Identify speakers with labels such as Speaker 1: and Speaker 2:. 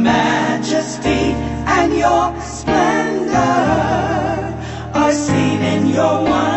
Speaker 1: majesty and your splendor are seen in your wonder.